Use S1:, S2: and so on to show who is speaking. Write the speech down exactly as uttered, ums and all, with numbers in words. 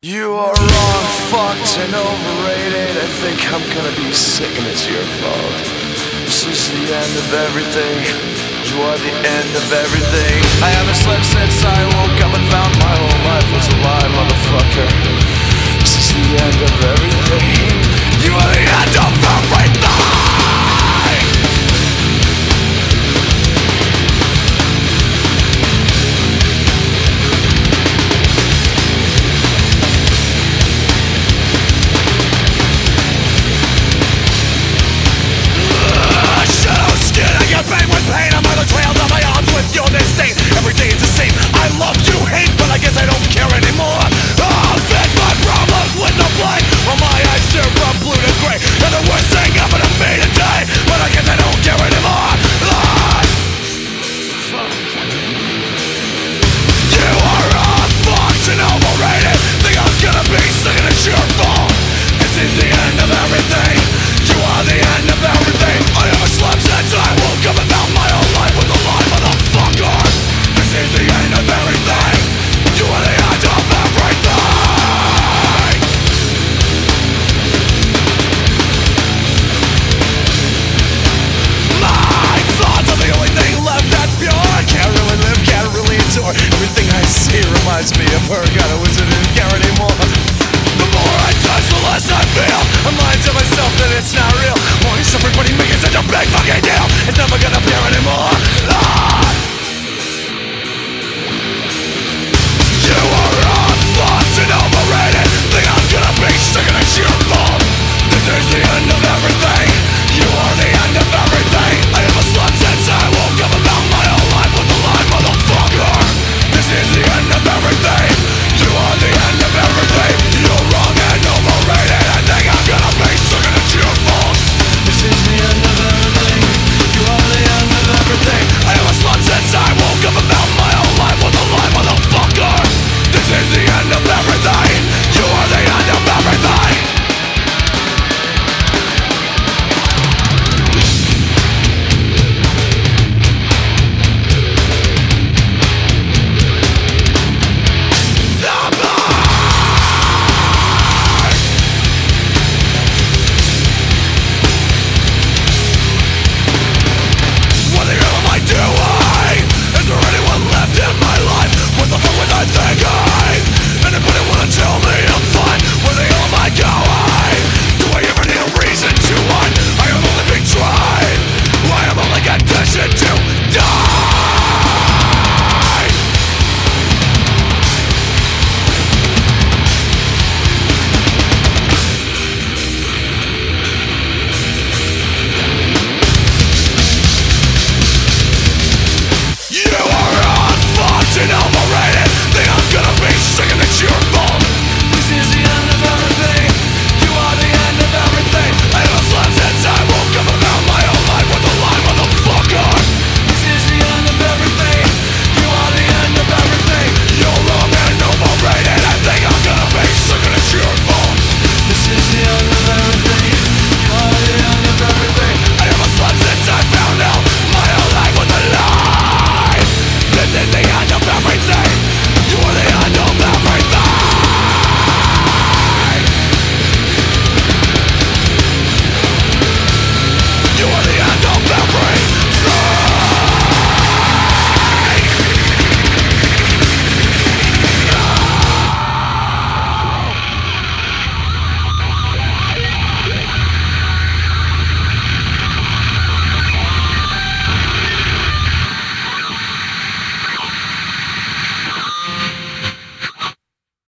S1: You are wrong, fucked and overrated. I think I'm gonna be sick and it's your fault. This is the end of everything. You are the end of everything. I haven't slept since I woke up and found my whole life was a lie, motherfucker.